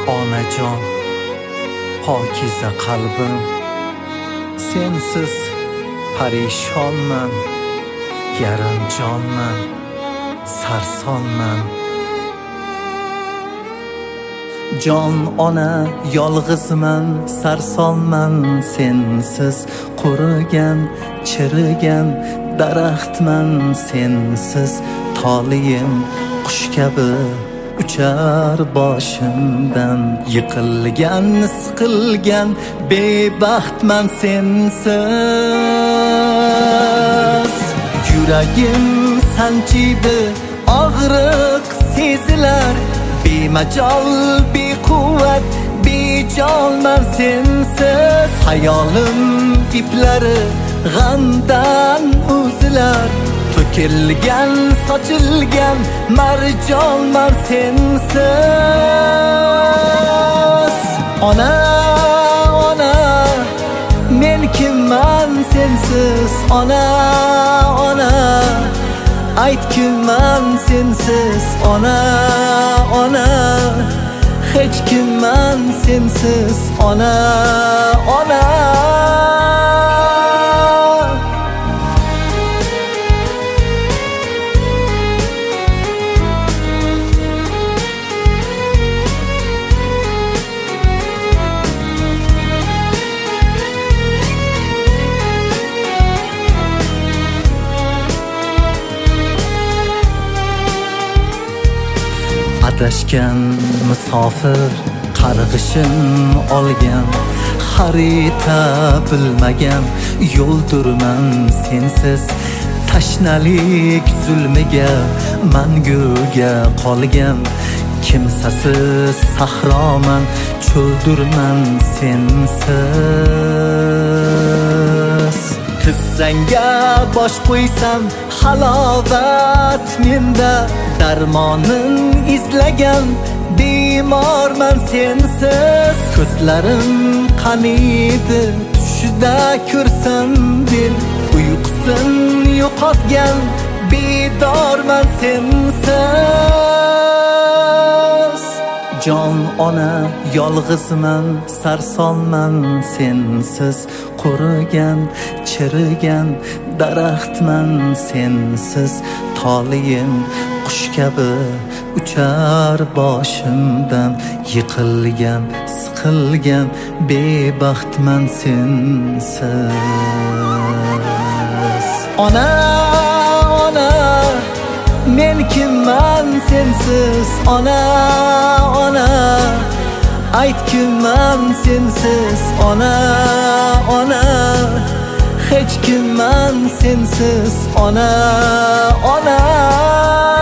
Onajon, pokiza qalbim, sensiz parishonman, yarim jonman, sarsonman. Jon ona yolg'izman, sarsonman, sensiz qurigan, chirigan daraxtman, sensiz toliyim qush kabi uchar boshimdan. Yiqilgan, siqilgan bebaxtman sensiz. Yuragim sanchiydi, og'riq sezilar, bemajol, bequvvat, bejonman sensiz. Hayolim iplari g'amdan uzilar, to'kilgan, sochilgan marjonman sensiz. Ona, ona, men kimman sensiz? Ona, ona, ayt kimman sensiz? Ona, ona, hech kimman sensiz? Ona, ona. Adashgan musofir qarg'ishin olgan, xarita bilmagan yo'ldurman sensiz. Tashnalik zulmiga manguga qolgan, kimsasiz sahroman, cho'ldurman sensiz. Tizzangga bosh qo'ysam halovat menda, darmonin izlagan bemorman sensiz. Ko'zlarim qaniydi, tushida ko'rsam dil, uyqusin yo'qotgan bedorman sensiz. Jon ona yolg'izman, sarsonman sensiz. Qurigan, chirigan daraxtman sensiz. Toliyim qush kabi uchar boshimdan. Yiqilgan, siqilgan bebaxtman sensiz. Ona, ona, men kimman sensiz? Ona, ona, ayt kimman sensiz? Ona, ona, hech kimman sensiz? Ona, ona.